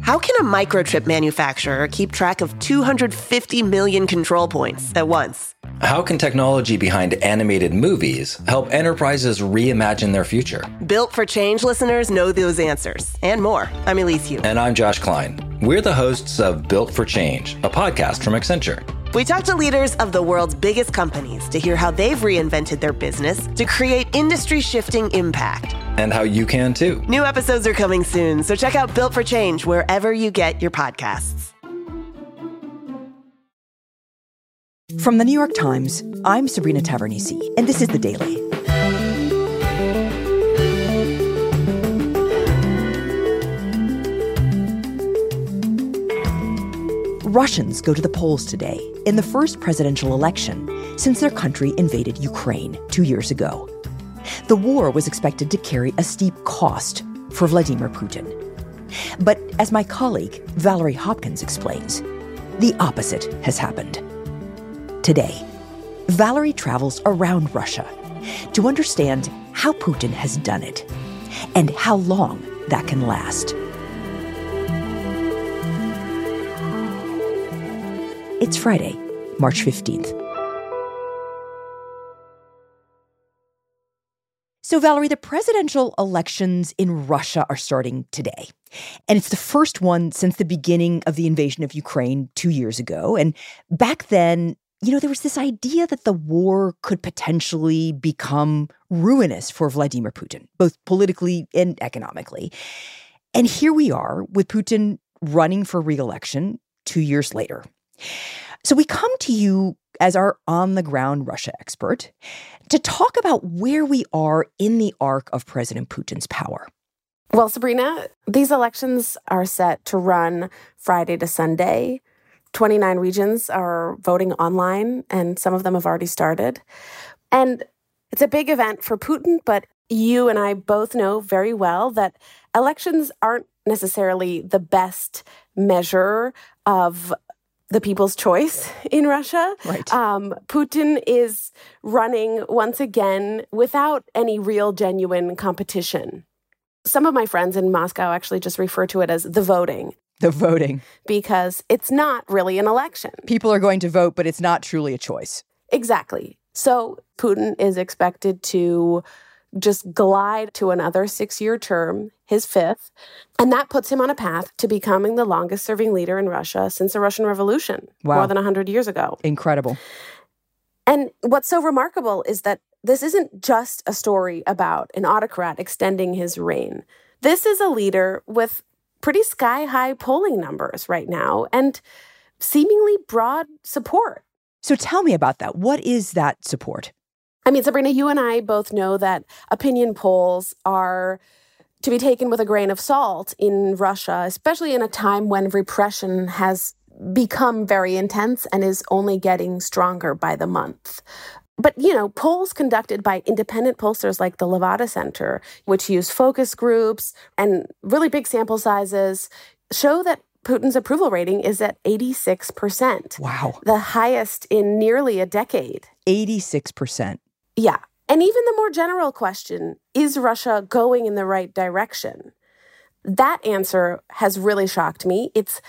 How can a microchip manufacturer keep track of 250 million control points at once? How can technology behind animated movies help enterprises reimagine their future? Built for Change listeners know those answers and more. I'm Elise Hu. And I'm Josh Klein. We're the hosts of Built for Change, a podcast from Accenture. We talk to leaders of the world's biggest companies to hear how they've reinvented their business to create industry-shifting impact. And how you can too. New episodes are coming soon, so check out Built for Change wherever you get your podcasts. From the New York Times, I'm Sabrina Tavernise, and this is The Daily. Russians go to the polls today in the first presidential election since their country invaded Ukraine 2 years ago. The war was expected to carry a steep cost for Vladimir Putin. But as my colleague Valerie Hopkins explains, the opposite has happened. Today, Valerie travels around Russia to understand how Putin has done it and how long that can last. It's Friday, March 15th. So, Valerie, the presidential elections in Russia are starting today. And it's the first one since the beginning of the invasion of Ukraine 2 years ago. And back then, there was this idea that the war could potentially become ruinous for Vladimir Putin, both politically and economically. And here we are with Putin running for re-election 2 years later. So we come to you as our on-the-ground Russia expert to talk about where we are in the arc of President Putin's power. Well, Sabrina, these elections are set to run Friday to Sunday. 29 regions are voting online, and some of them have already started. And it's a big event for Putin, but you and I both know very well that elections aren't necessarily the best measure of the people's choice in Russia. Right. Putin is running once again without any real genuine competition. Some of my friends in Moscow actually just refer to it as the voting. The voting. Because it's not really an election. People are going to vote, but it's not truly a choice. Exactly. So Putin is expected to just glide to another 6-year term, his fifth, and that puts him on a path to becoming the longest-serving leader in Russia since the Russian Revolution, more than 100 years ago. Incredible. And what's so remarkable is that this isn't just a story about an autocrat extending his reign. This is a leader with pretty sky-high polling numbers right now and seemingly broad support. So tell me about that. What is that support? I mean, Sabrina, you and I both know that opinion polls are to be taken with a grain of salt in Russia, especially in a time when repression has become very intense and is only getting stronger by the month. But, polls conducted by independent pollsters like the Levada Center, which use focus groups and really big sample sizes, show that Putin's approval rating is at 86%. Wow. The highest in nearly a decade. 86%. Yeah. And even the more general question, is Russia going in the right direction? That answer has really shocked me. It's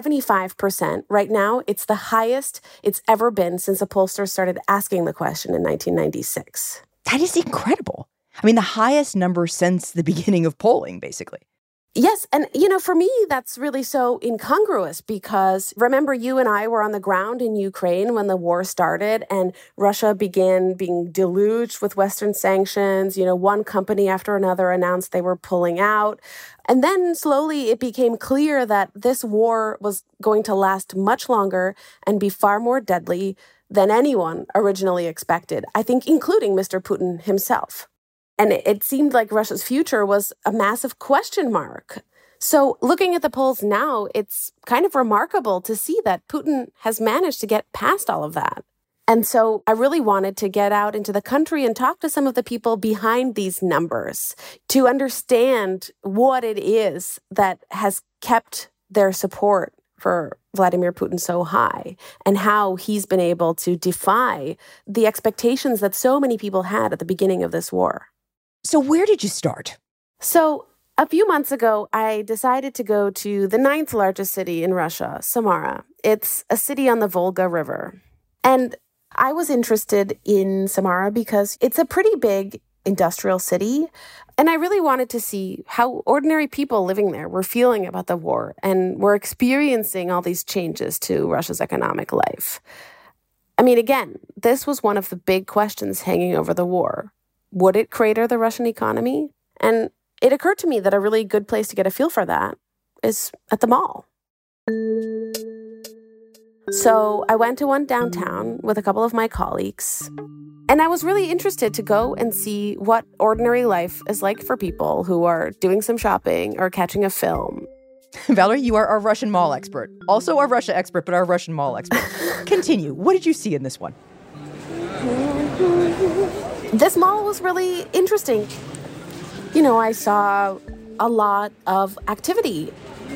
75% right now. It's the highest it's ever been since a pollster started asking the question in 1996. That is incredible. I mean, the highest number since the beginning of polling, basically. Yes. And, for me, that's really so incongruous because remember, you and I were on the ground in Ukraine when the war started and Russia began being deluged with Western sanctions. One company after another announced they were pulling out. And then slowly it became clear that this war was going to last much longer and be far more deadly than anyone originally expected, I think, including Mr. Putin himself. And it seemed like Russia's future was a massive question mark. So looking at the polls now, it's kind of remarkable to see that Putin has managed to get past all of that. And so I really wanted to get out into the country and talk to some of the people behind these numbers to understand what it is that has kept their support for Vladimir Putin so high and how he's been able to defy the expectations that so many people had at the beginning of this war. So where did you start? So A few months ago, I decided to go to the 9th largest city in Russia, Samara. It's a city on the Volga River. And I was interested in Samara because it's a pretty big industrial city. And I really wanted to see how ordinary people living there were feeling about the war and were experiencing all these changes to Russia's economic life. I mean, again, this was one of the big questions hanging over the war. Would it crater the Russian economy? And it occurred to me that a really good place to get a feel for that is at the mall. So I went to one downtown with a couple of my colleagues, and I was really interested to go and see what ordinary life is like for people who are doing some shopping or catching a film. Valerie, you are our Russian mall expert. Also our Russia expert, but our Russian mall expert. Continue. What did you see in this one? This mall was really interesting. You know, I saw a lot of activity.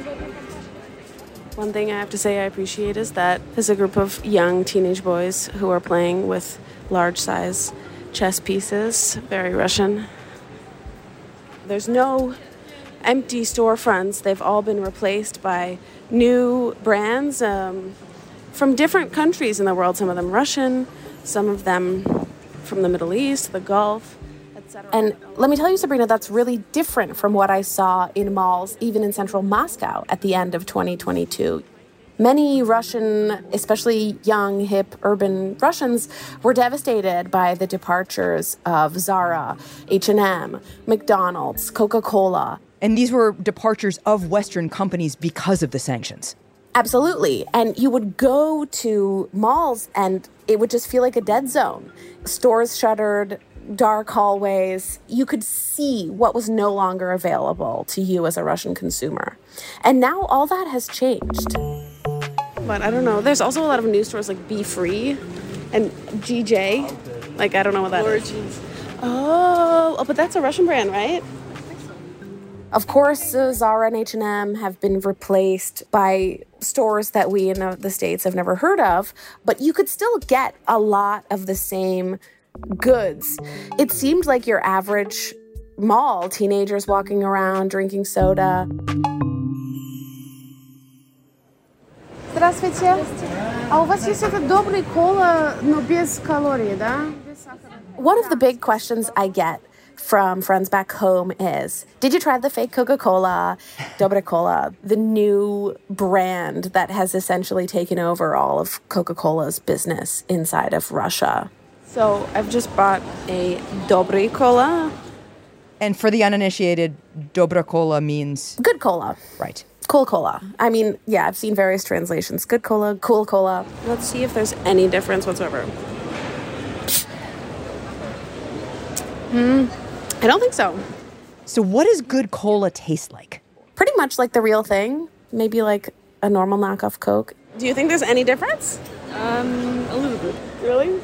One thing I have to say I appreciate is that there's a group of young teenage boys who are playing with large-size chess pieces, very Russian. There's no empty storefronts. They've all been replaced by new brands from different countries in the world, some of them Russian, some of them from the Middle East, the Gulf, etc. And let me tell you, Sabrina, that's really different from what I saw in malls, even in central Moscow at the end of 2022. Many Russian, especially young, hip, urban Russians, were devastated by the departures of Zara, H&M, McDonald's, Coca-Cola. And these were departures of Western companies because of the sanctions. Absolutely. And you would go to malls and it would just feel like a dead zone. Stores shuttered, dark hallways. You could see what was no longer available to you as a Russian consumer. And now all that has changed. But I don't know. There's also a lot of new stores like Be Free and GJ. Like, I don't know what that is. Oh, but that's a Russian brand, right? Of course, Zara and H&M have been replaced by stores that we in the States have never heard of, but you could still get a lot of the same goods. It seemed like your average mall, teenagers walking around, drinking soda. Здравствуйте. А у вас есть этот добрый кола, но без калорий, да? One of the big questions I get from friends back home is, did you try the fake Coca-Cola, Dobre Cola, the new brand that has essentially taken over all of Coca-Cola's business inside of Russia? So I've just bought a Dobre Cola. And for the uninitiated, Dobra Cola means? Good cola. Right. Cool cola. I mean, yeah, I've seen various translations. Good cola, cool cola. Let's see if there's any difference whatsoever. I don't think so. So what does good cola taste like? Pretty much like the real thing. Maybe like a normal knockoff Coke. Do you think there's any difference? A little bit. Really?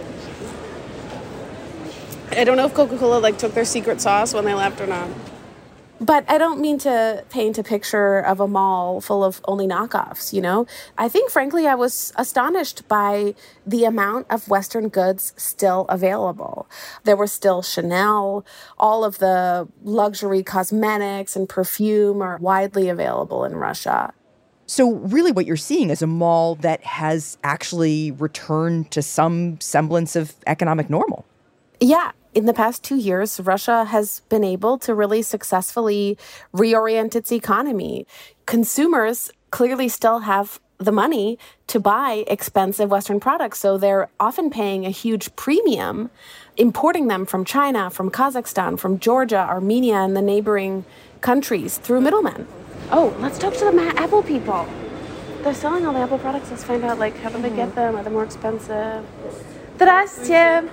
I don't know if Coca-Cola took their secret sauce when they left or not. But I don't mean to paint a picture of a mall full of only knockoffs, you know? I think, frankly, I was astonished by the amount of Western goods still available. There were still Chanel. All of the luxury cosmetics and perfume are widely available in Russia. So really what you're seeing is a mall that has actually returned to some semblance of economic normal. Yeah. In the past 2 years, Russia has been able to really successfully reorient its economy. Consumers clearly still have the money to buy expensive Western products, so they're often paying a huge premium, importing them from China, from Kazakhstan, from Georgia, Armenia, and the neighboring countries through middlemen. Oh, let's talk to the Apple people. They're selling all the Apple products. Let's find out, how do they get them? Are they more expensive? Здрасте.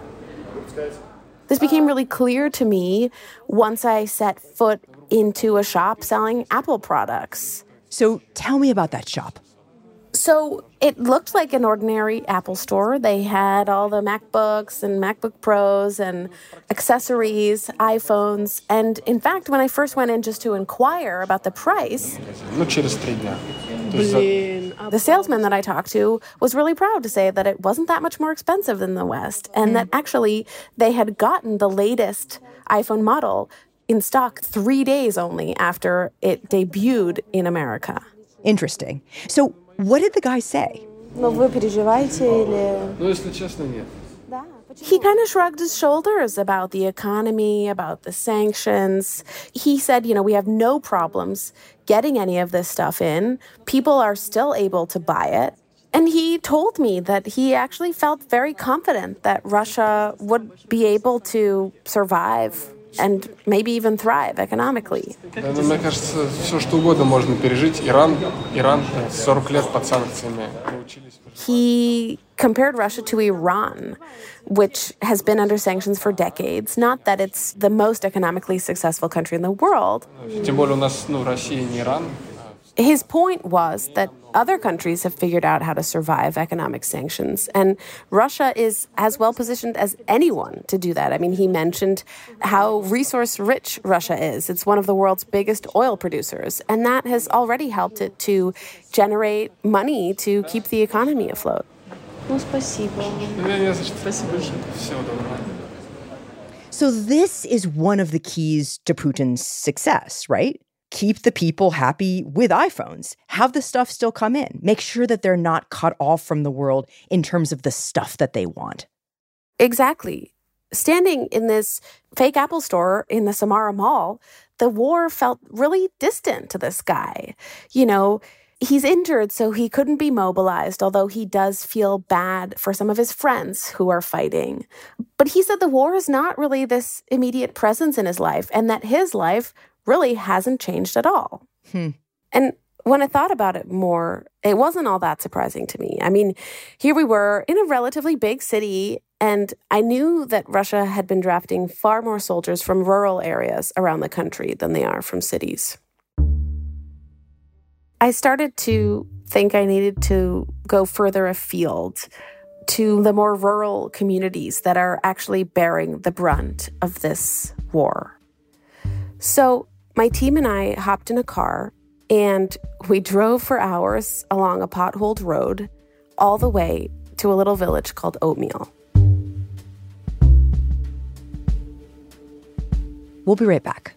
This became really clear to me once I set foot into a shop selling Apple products. So tell me about that shop. So it looked like an ordinary Apple store. They had all the MacBooks and MacBook Pros and accessories, iPhones. And in fact, when I first went in just to inquire about the price, the salesman that I talked to was really proud to say that it wasn't that much more expensive than the West, and that actually they had gotten the latest iPhone model in stock 3 days only after it debuted in America. Interesting. So what did the guy say? Но вы переживаете или... Ну, если честно, нет. He kind of shrugged his shoulders about the economy, about the sanctions. He said, we have no problems getting any of this stuff in. People are still able to buy it. And he told me that he actually felt very confident that Russia would be able to survive and maybe even thrive economically. Мне кажется, все что угодно можно пережить. Иран 40 лет под санкциями научились. He compared Russia to Iran, which has been under sanctions for decades. Not that it's the most economically successful country in the world. Тем более у нас, Россия не Иран. His point was that other countries have figured out how to survive economic sanctions, and Russia is as well positioned as anyone to do that. I mean, he mentioned how resource-rich Russia is. It's one of the world's biggest oil producers, and that has already helped it to generate money to keep the economy afloat. Ну, спасибо. Спасибо большое. Всего доброго. So this is one of the keys to Putin's success, right? Keep the people happy with iPhones. Have the stuff still come in. Make sure that they're not cut off from the world in terms of the stuff that they want. Exactly. Standing in this fake Apple store in the Samara Mall, the war felt really distant to this guy. He's injured, so he couldn't be mobilized, although he does feel bad for some of his friends who are fighting. But he said the war is not really this immediate presence in his life, and that his life really hasn't changed at all. And when I thought about it more, it wasn't all that surprising to me. I mean, here we were in a relatively big city, and I knew that Russia had been drafting far more soldiers from rural areas around the country than they are from cities. I started to think I needed to go further afield to the more rural communities that are actually bearing the brunt of this war. So my team and I hopped in a car and we drove for hours along a potholed road all the way to a little village called Oatmeal. We'll be right back.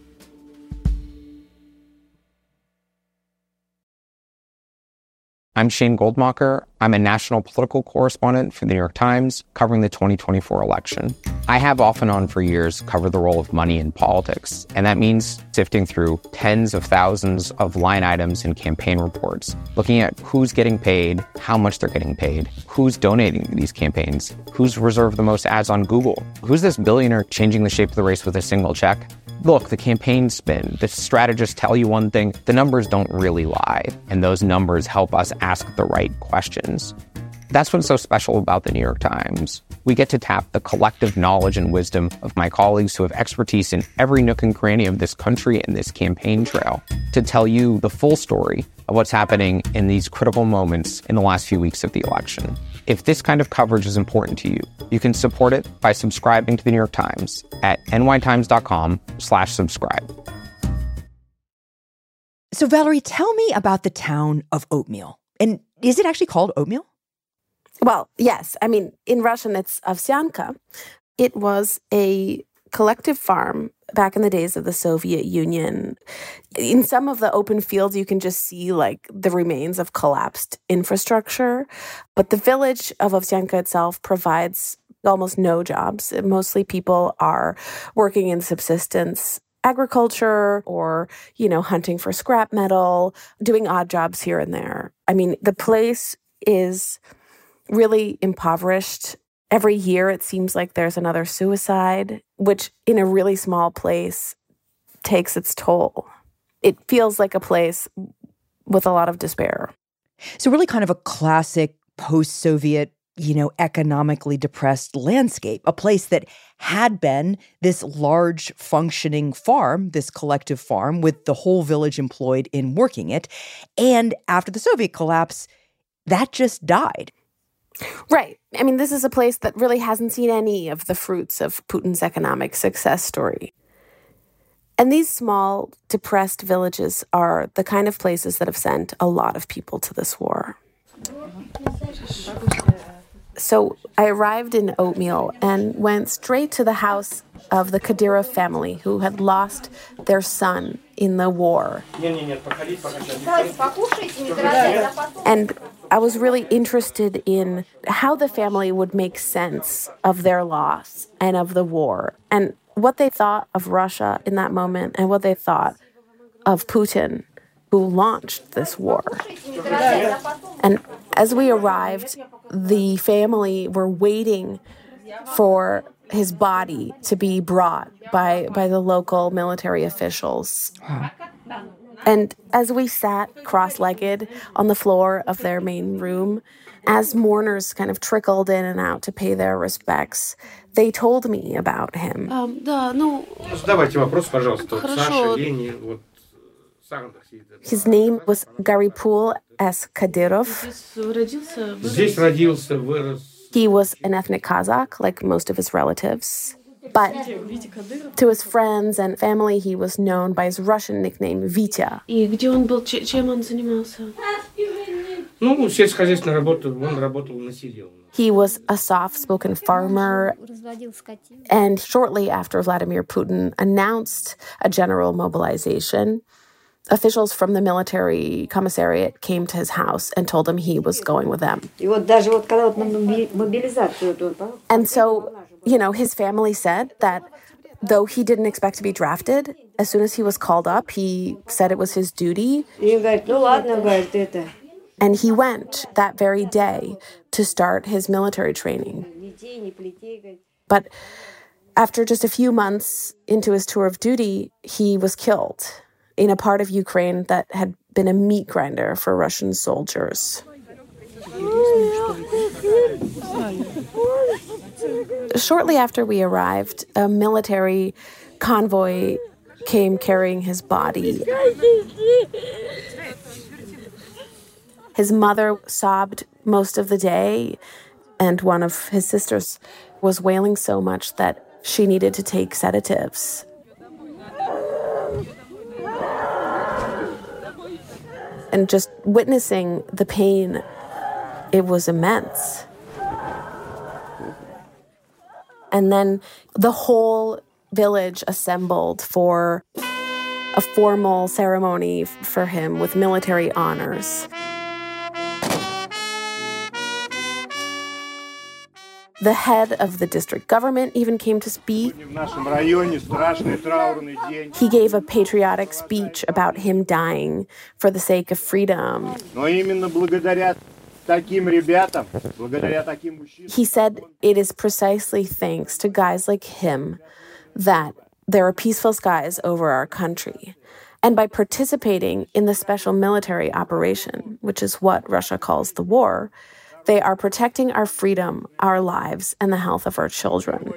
I'm Shane Goldmacher. I'm a national political correspondent for the New York Times, covering the 2024 election. I have off and on for years covered the role of money in politics, and that means sifting through tens of thousands of line items in campaign reports, looking at who's getting paid, how much they're getting paid, who's donating to these campaigns, who's reserved the most ads on Google, who's this billionaire changing the shape of the race with a single check. Look, the campaign spin, the strategists tell you one thing, the numbers don't really lie, and those numbers help us ask the right questions. That's what's so special about the New York Times. We get to tap the collective knowledge and wisdom of my colleagues who have expertise in every nook and cranny of this country and this campaign trail to tell you the full story of what's happening in these critical moments in the last few weeks of the election. If this kind of coverage is important to you, you can support it by subscribing to the New York Times at nytimes.com/subscribe. So Valerie, tell me about the town of Oatmeal. And is it actually called Oatmeal? Well, yes. I mean, in Russian, it's Ovsyanka. It was a collective farm back in the days of the Soviet Union. In some of the open fields, you can just see the remains of collapsed infrastructure. But the village of Ovsyanka itself provides almost no jobs. Mostly people are working in subsistence agriculture or, hunting for scrap metal, doing odd jobs here and there. I mean, the place is really impoverished. Every year, it seems like there's another suicide, which in a really small place takes its toll. It feels like a place with a lot of despair. So really kind of a classic post-Soviet, economically depressed landscape, a place that had been this large functioning farm, this collective farm with the whole village employed in working it. And after the Soviet collapse, that just died. Right. I mean, this is a place that really hasn't seen any of the fruits of Putin's economic success story. And these small, depressed villages are the kind of places that have sent a lot of people to this war. So I arrived in Oatmeal and went straight to the house of the Kadyrov family who had lost their son in the war. And I was really interested in how the family would make sense of their loss and of the war and what they thought of Russia in that moment and what they thought of Putin, who launched this war. And as we arrived, the family were waiting for his body to be brought by the local military officials. And as we sat cross-legged on the floor of their main room, as mourners kind of trickled in and out to pay their respects, they told me about him. His name was Garipul S. Kadyrov. He was an ethnic Kazakh, like most of his relatives. But to his friends and family, he was known by his Russian nickname, Vitya. He was a soft-spoken farmer, and shortly after Vladimir Putin announced a general mobilization, officials from the military commissariat came to his house and told him he was going with them. And so, his family said that though he didn't expect to be drafted, as soon as he was called up, he said it was his duty. And he went that very day to start his military training. But after just a few months into his tour of duty, he was killed in a part of Ukraine that had been a meat grinder for Russian soldiers. Shortly after we arrived, a military convoy came carrying his body. His mother sobbed most of the day, and one of his sisters was wailing so much that she needed to take sedatives. And just witnessing the pain, it was immense. And then the whole village assembled for a formal ceremony for him with military honors. The head of the district government even came to speak. He gave a patriotic speech about him dying for the sake of freedom. He said it is precisely thanks to guys like him that there are peaceful skies over our country. And by participating in the special military operation, which is what Russia calls the war, they are protecting our freedom, our lives, and the health of our children.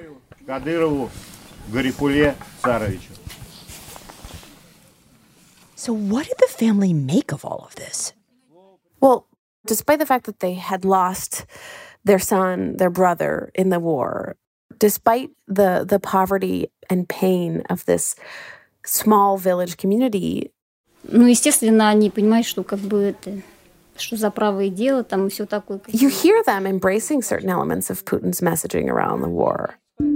So what did the family make of all of this? Well, despite the fact that they had lost their son, their brother in the war, despite the poverty and pain of this small village community, естественно, они понимают, что что за правое дело, там и все такое. You hear them embracing certain elements of Putin's messaging around the war.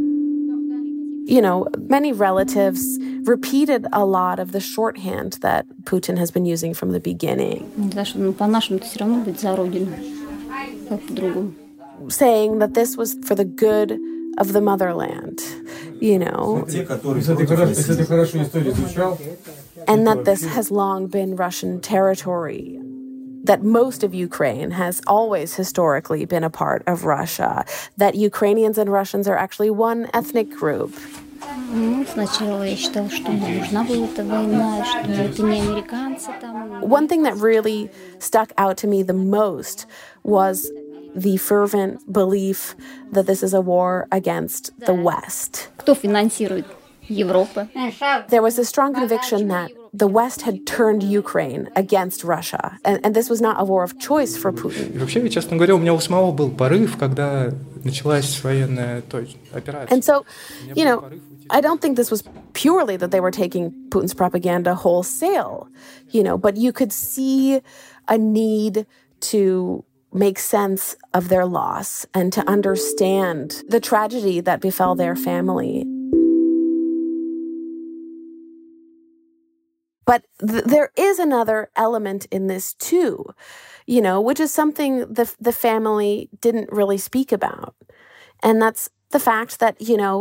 Many relatives repeated a lot of the shorthand that Putin has been using from the beginning. По-нашему все равно быть за родину, как по-другому. Saying that this was for the good of the motherland, And that this has long been Russian territory. That most of Ukraine has always historically been a part of Russia, that Ukrainians and Russians are actually one ethnic group. One thing that really stuck out to me the most was the fervent belief that this is a war against the West. Кто финансирует? Европа. There was a strong conviction that the West had turned Ukraine against Russia, and this was not a war of choice for Putin. Вообще, честно говоря, у меня у самого был порыв, когда началась военная операция. And so, I don't think this was purely that they were taking Putin's propaganda wholesale, but you could see a need to make sense of their loss and to understand the tragedy that befell their family. But there is another element in this too, which is something the family didn't really speak about. And that's the fact that,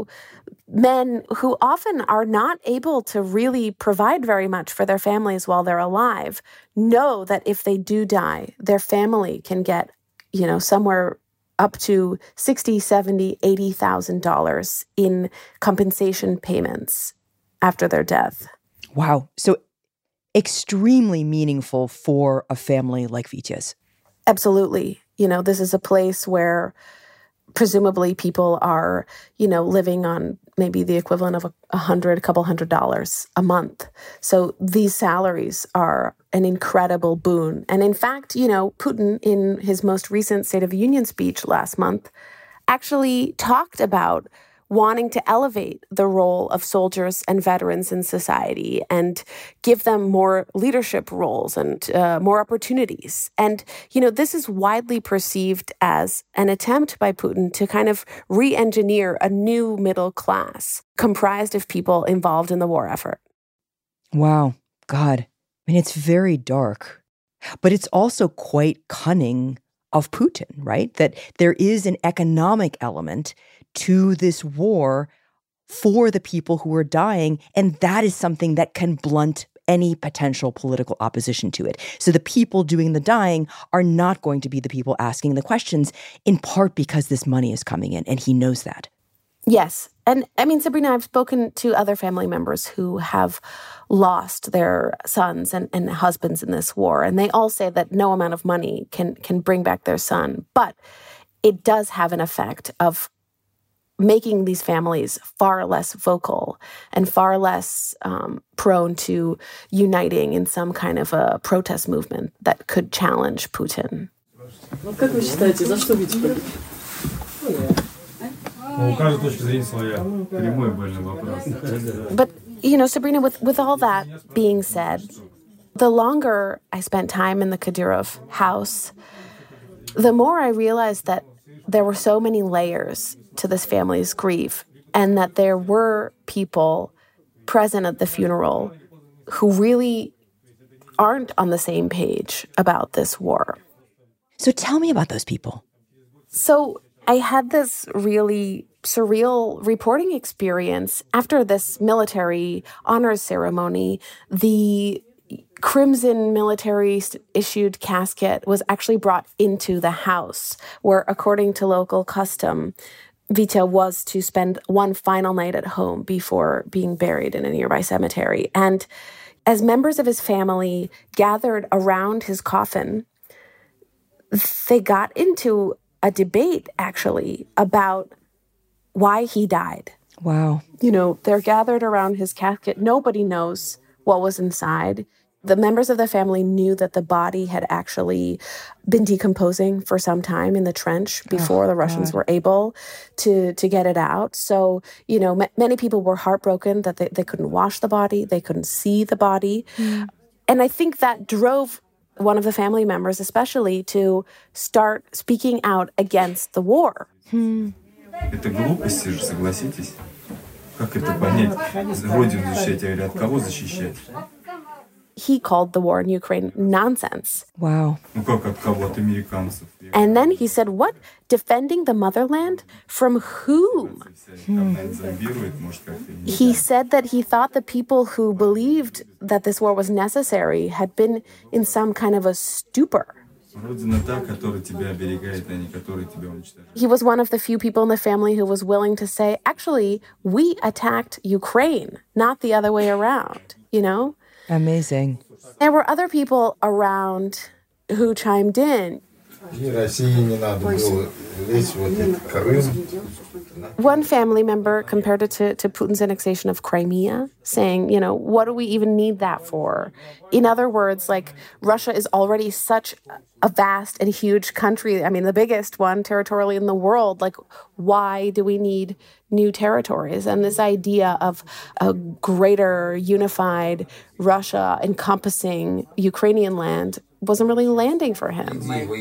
men who often are not able to really provide very much for their families while they're alive know that if they do die, their family can get, somewhere up to $60,000, $70,000, $80,000 in compensation payments after their death. Wow. So extremely meaningful for a family like Vitya's. Absolutely. This is a place where presumably people are, living on maybe the equivalent of a couple $100 a month. So these salaries are an incredible boon. And in fact, Putin, in his most recent State of the Union speech last month, actually talked about wanting to elevate the role of soldiers and veterans in society and give them more leadership roles and more opportunities. And, this is widely perceived as an attempt by Putin to kind of re-engineer a new middle class comprised of people involved in the war effort. Wow. God. It's very dark, but it's also quite cunning of Putin, right? That there is an economic element to this war for the people who are dying, and that is something that can blunt any potential political opposition to it. So the people doing the dying are not going to be the people asking the questions, in part because this money is coming in, and he knows that. Yes. And Sabrina, I've spoken to other family members who have lost their sons and husbands in this war, and they all say that no amount of money can bring back their son. But it does have an effect of making these families far less vocal and far less prone to uniting in some kind of a protest movement that could challenge Putin. But, Sabrina, with all that being said, the longer I spent time in the Kadyrov house, the more I realized that there were so many layers to this family's grief, and that there were people present at the funeral who really aren't on the same page about this war. So tell me about those people. So I had this really surreal reporting experience after this military honors ceremony. The crimson military-issued casket was actually brought into the house, where, according to local custom, Vitya was to spend one final night at home before being buried in a nearby cemetery. And as members of his family gathered around his coffin, they got into a debate, actually, about why he died. Wow. They're gathered around his casket. Nobody knows what was inside. The members of the family knew that the body had actually been decomposing for some time in the trench before the Russians were able to get it out. So, many people were heartbroken that they couldn't wash the body, they couldn't see the body. Mm. And I think that drove one of the family members especially to start speaking out against the war. Это глупости же, согласитесь? Как это понять? Родину защищать, я говорю, от кого защищать? He called the war in Ukraine nonsense. Wow. And then he said, what? Defending the motherland? From whom? He said that he thought the people who believed that this war was necessary had been in some kind of a stupor. He was one of the few people in the family who was willing to say, actually, we attacked Ukraine, not the other way around, Amazing. There were other people around who chimed in. One family member compared it to Putin's annexation of Crimea, saying, what do we even need that for? In other words, Russia is already such a vast and huge country. The biggest one territorially in the world. Why do we need new territories? And this idea of a greater unified Russia encompassing Ukrainian land wasn't really landing for him.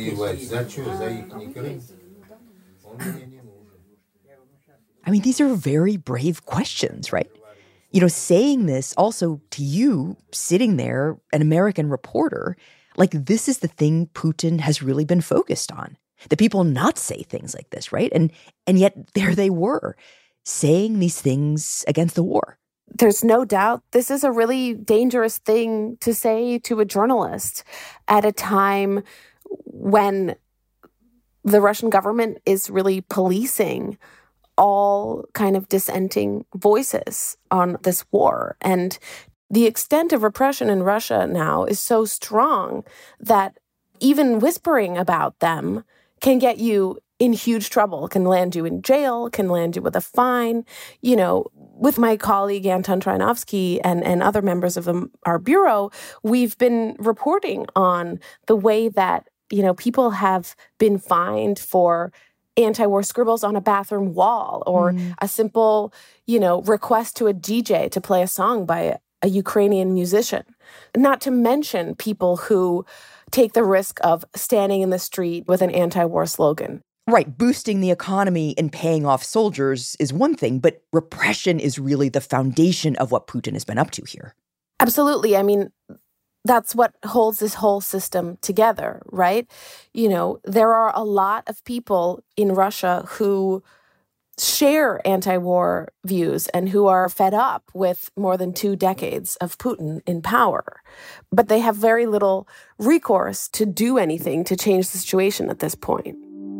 I mean, these are very brave questions, right? You know, saying this also to you, sitting there, an American reporter, like this is the thing Putin has really been focused on. The people not say things like this, right? And yet there they were, saying these things against the war. There's no doubt this is a really dangerous thing to say to a journalist at a time when the Russian government is really policing all kind of dissenting voices on this war. And the extent of repression in Russia now is so strong that even whispering about them can get you in huge trouble, can land you in jail, can land you with a fine. You know, with my colleague Anton Trainovsky and other members of our bureau, we've been reporting on the way that, you know, people have been fined for anti-war scribbles on a bathroom wall or a simple, you know, request to a DJ to play a song by a Ukrainian musician. Not to mention people who take the risk of standing in the street with an anti-war slogan. Right, boosting the economy and paying off soldiers is one thing, but repression is really the foundation of what Putin has been up to here. Absolutely. I mean, that's what holds this whole system together, right? You know, there are a lot of people in Russia who share anti-war views and who are fed up with more than 2 decades of Putin in power. But they have very little recourse to do anything to change the situation at this point.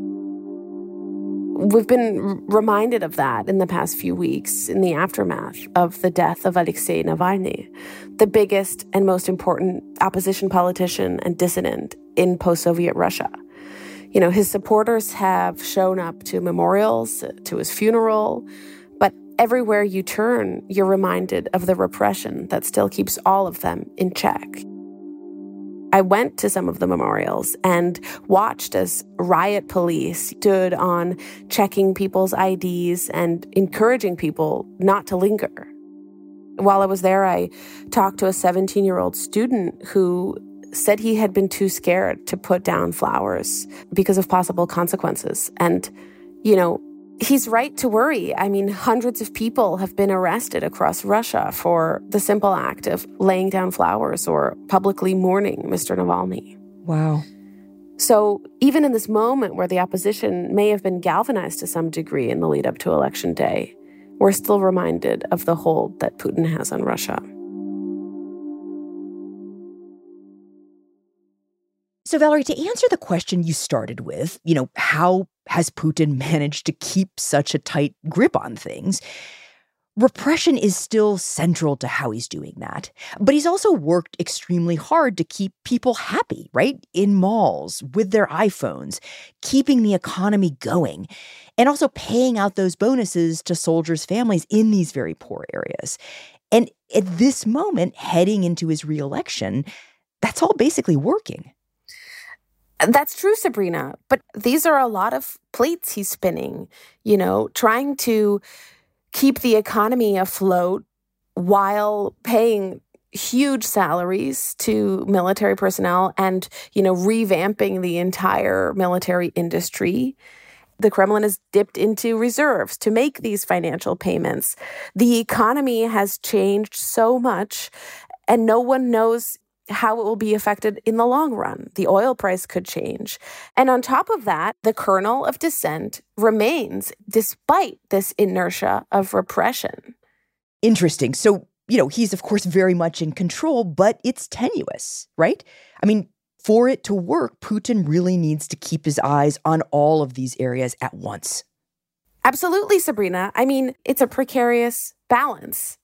We've been reminded of that in the past few weeks in the aftermath of the death of Alexei Navalny, the biggest and most important opposition politician and dissident in post-Soviet Russia. You know, his supporters have shown up to memorials, to his funeral, but everywhere you turn, you're reminded of the repression that still keeps all of them in check. I went to some of the memorials and watched as riot police stood on checking people's IDs and encouraging people not to linger. While I was there, I talked to a 17-year-old student who said he had been too scared to put down flowers because of possible consequences. And, you know, he's right to worry. I mean, hundreds of people have been arrested across Russia for the simple act of laying down flowers or publicly mourning Mr. Navalny. Wow. So even in this moment where the opposition may have been galvanized to some degree in the lead up to Election Day, we're still reminded of the hold that Putin has on Russia. So, Valerie, to answer the question you started with, you know, how has Putin managed to keep such a tight grip on things? Repression is still central to how he's doing that. But he's also worked extremely hard to keep people happy, right? In malls, with their iPhones, keeping the economy going, and also paying out those bonuses to soldiers' families in these very poor areas. And at this moment, heading into his reelection, that's all basically working. That's true, Sabrina. But these are a lot of plates he's spinning, you know, trying to keep the economy afloat while paying huge salaries to military personnel and, you know, revamping the entire military industry. The Kremlin has dipped into reserves to make these financial payments. The economy has changed so much, and no one knows how it will be affected in the long run. The oil price could change. And on top of that, the kernel of dissent remains despite this inertia of repression. Interesting. So, you know, he's of course very much in control, but it's tenuous, right? I mean, for it to work, Putin really needs to keep his eyes on all of these areas at once. Absolutely, Sabrina. I mean, it's a precarious balance.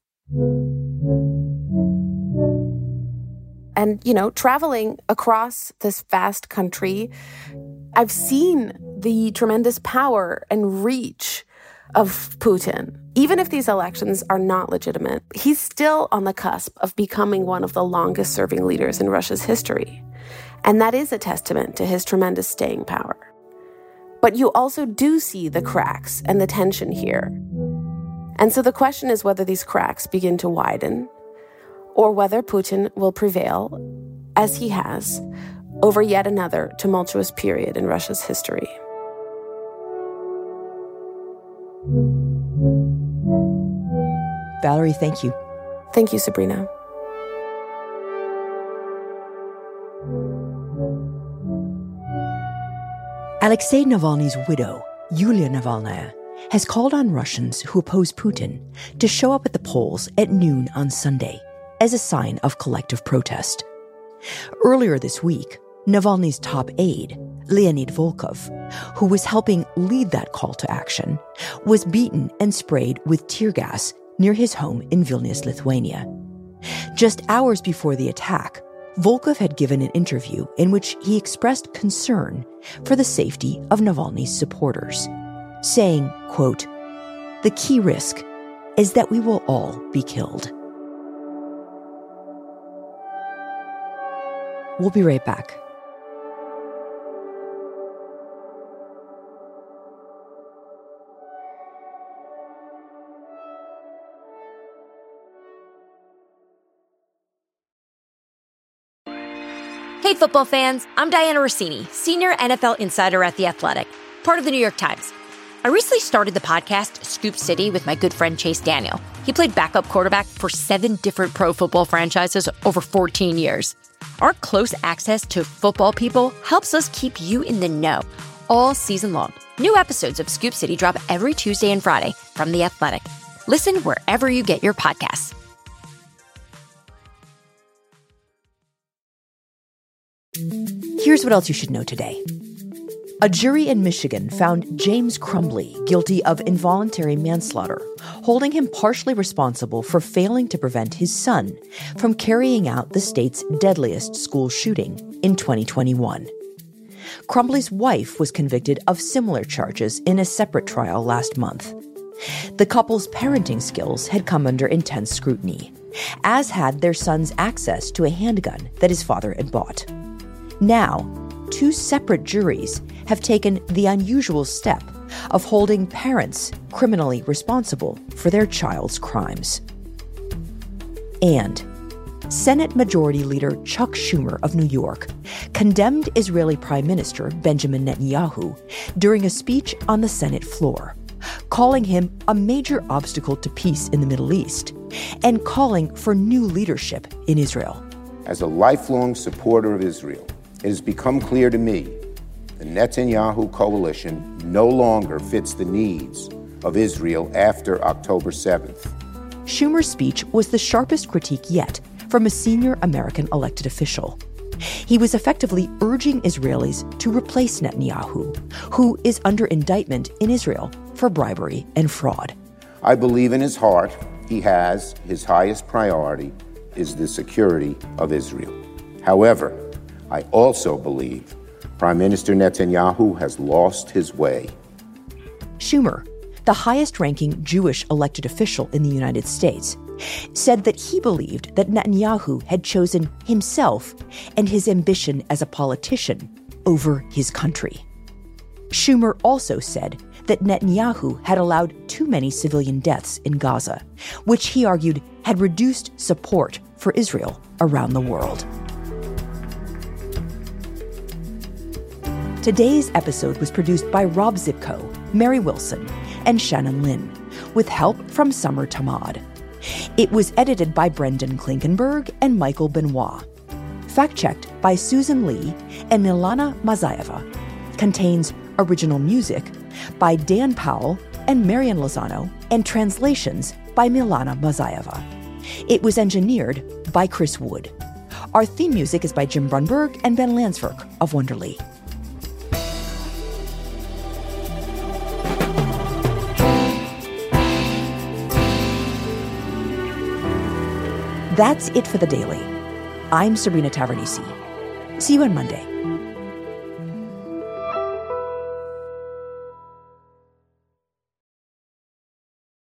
And, you know, traveling across this vast country, I've seen the tremendous power and reach of Putin. Even if these elections are not legitimate, he's still on the cusp of becoming one of the longest-serving leaders in Russia's history. And that is a testament to his tremendous staying power. But you also do see the cracks and the tension here. And so the question is whether these cracks begin to widen, or whether Putin will prevail, as he has, over yet another tumultuous period in Russia's history. Valerie, thank you. Thank you, Sabrina. Alexei Navalny's widow, Yulia Navalnaya, has called on Russians who oppose Putin to show up at the polls at noon on Sunday as a sign of collective protest. Earlier this week, Navalny's top aide, Leonid Volkov, who was helping lead that call to action, was beaten and sprayed with tear gas near his home in Vilnius, Lithuania. Just hours before the attack, Volkov had given an interview in which he expressed concern for the safety of Navalny's supporters, saying, quote, "The key risk is that we will all be killed." We'll be right back. Hey, football fans, I'm Diana Rossini, senior NFL insider at The Athletic, part of the New York Times. I recently started the podcast Scoop City with my good friend Chase Daniel. He played backup quarterback for 7 different pro football franchises over 14 years. Our close access to football people helps us keep you in the know all season long. New episodes of Scoop City drop every Tuesday and Friday from The Athletic. Listen wherever you get your podcasts. Here's what else you should know today. A jury in Michigan found James Crumbley guilty of involuntary manslaughter, holding him partially responsible for failing to prevent his son from carrying out the state's deadliest school shooting in 2021. Crumbley's wife was convicted of similar charges in a separate trial last month. The couple's parenting skills had come under intense scrutiny, as had their son's access to a handgun that his father had bought. Now, 2 separate juries have taken the unusual step of holding parents criminally responsible for their child's crimes. And Senate Majority Leader Chuck Schumer of New York condemned Israeli Prime Minister Benjamin Netanyahu during a speech on the Senate floor, calling him a major obstacle to peace in the Middle East and calling for new leadership in Israel. As a lifelong supporter of Israel, it has become clear to me the Netanyahu coalition no longer fits the needs of Israel after October 7th. Schumer's speech was the sharpest critique yet from a senior American elected official. He was effectively urging Israelis to replace Netanyahu, who is under indictment in Israel for bribery and fraud. I believe in his heart he has his highest priority is the security of Israel. However, I also believe Prime Minister Netanyahu has lost his way. Schumer, the highest-ranking Jewish elected official in the United States, said that he believed that Netanyahu had chosen himself and his ambition as a politician over his country. Schumer also said that Netanyahu had allowed too many civilian deaths in Gaza, which he argued had reduced support for Israel around the world. Today's episode was produced by Rob Zipko, Mary Wilson, and Shannon Lin, with help from Summer Tamad. It was edited by Brendan Klinkenberg and Michael Benoit. Fact-checked by Susan Lee and Milana Mazayeva. Contains original music by Dan Powell and Marian Lozano, and translations by Milana Mazayeva. It was engineered by Chris Wood. Our theme music is by Jim Brunberg and Ben Landsverk of Wonderly. That's it for The Daily. I'm Sabrina Tavernise. See you on Monday.